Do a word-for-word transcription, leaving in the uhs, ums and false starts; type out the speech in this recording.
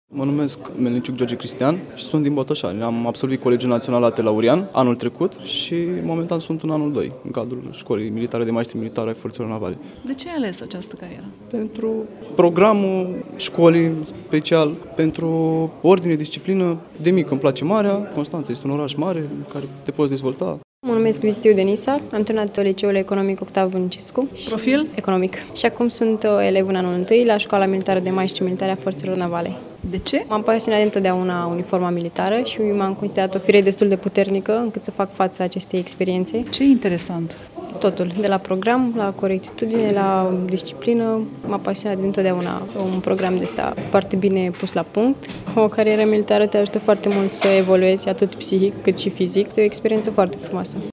Mă numesc Melniciuc George Cristian și sunt din Botoșani. Am absolvit Colegiul Național la Laurian anul trecut și momentan sunt în anul doi, în cadrul Școlii Militare de Maestri Militari ai Forțelor Navale. De ce ai ales această carieră? Pentru programul școlii special, pentru ordine, disciplină, de mic îmi place marea. Constanța este un oraș mare în care te poți dezvolta. Mă numesc Vizitiu Denisa, am terminat liceul economic Octav Vâncescu. Profil? Economic. Și acum sunt elev în anul întâi la Școala Militară de Maestri Militari a Forțelor Navale. De ce? M-am pasionat întotdeauna uniforma militară și m-am considerat o fire destul de puternică încât să fac față acestei experiențe. Ce interesant! Totul, de la program, la corectitudine, la disciplină, m-a pasionat întotdeauna un program de ăsta foarte bine pus la punct. O carieră militară te ajută foarte mult să evoluezi atât psihic cât și fizic. E o experiență foarte frumoasă.